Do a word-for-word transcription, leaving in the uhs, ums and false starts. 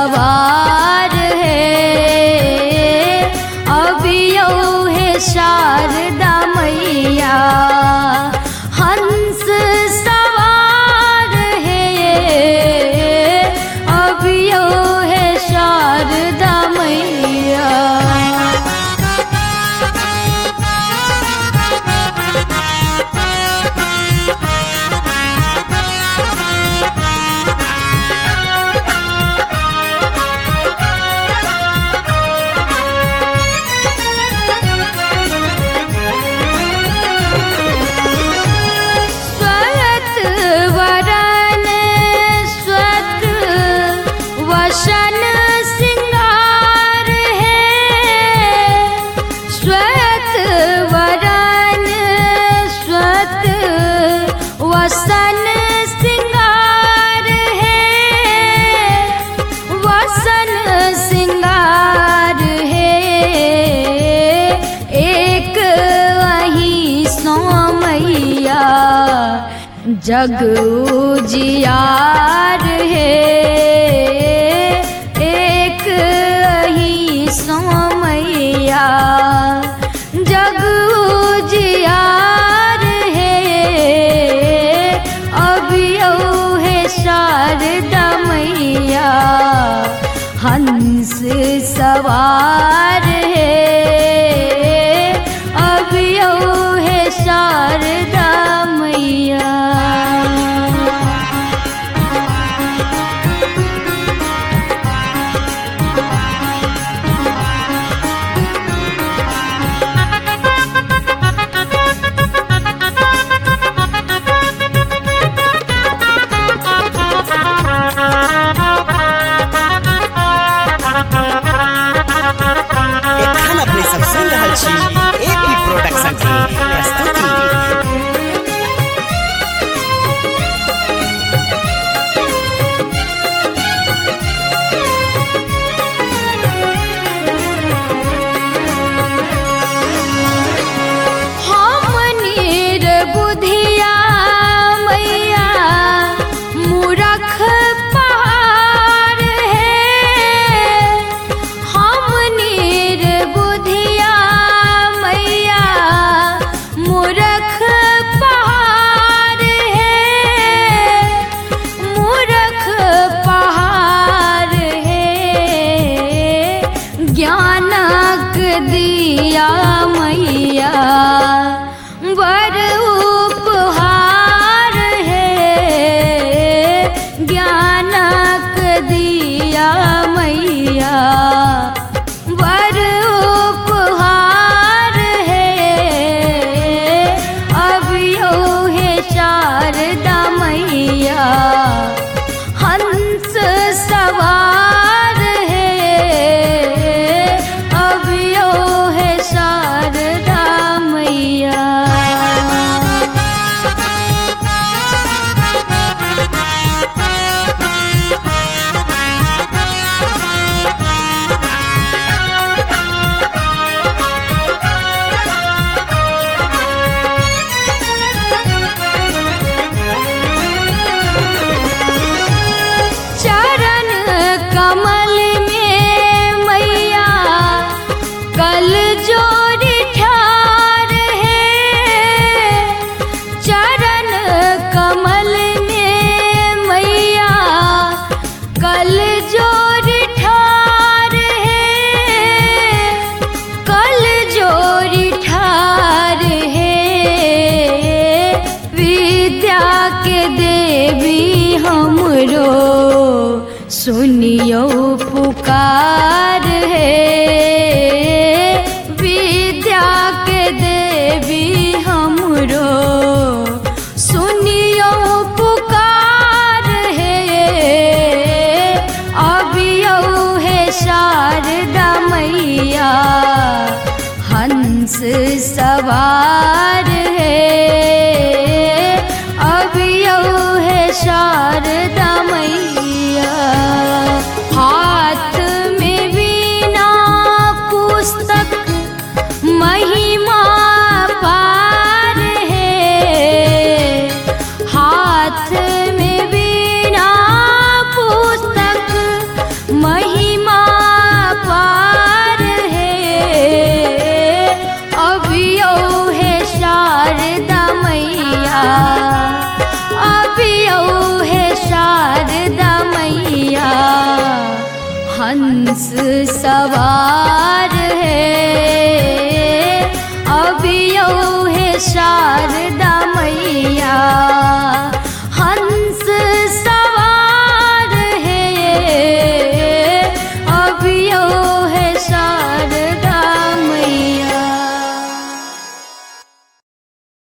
सवार है, अभियो है शारदा मैया। हंस सवार है, अभियो है शारदा मैया। वसन सिंगार है, श्वेत वरन श्वेत वसन सिंगार है, वसन सिंगार है। एक वही सो मैया जग उजियार है, मैया जग उजियार है, अभियो है शारदा मैया। हंस सवार है, अभियो है शारदा मैया। एपी प्रोडक्शन की प्रस्तुति। हमनीर बुधिया मैया मूरख पहाड़ है, हमनीर बुधिया मैया मूरख पहाड़ है, मूरख पहाड़ है। ज्ञानक दिया मैया वर उपहार है, ज्ञानक दिया मैया वर उपहार है, अभियो है शारदा मैया। हंस सवार है, अभियो है शारदा मैया। चरण कमल में मैया कल जोड़ी ठार है, चरण कमल में मैया कल जोड़ी ठार है, कल जोड़ी ठार है। विद्या के देवी हमरो सुनियो पुकार है, विद्या के देवी हमरो सुनियो पुकार है, अभियो है शारदा मैया। हंस सवार है, अभियो है शारदा मैया। हाथ में वीणा पुस्तक महिमा पार है, हाथ में वीणा पुस्तक महिमा हंस सवार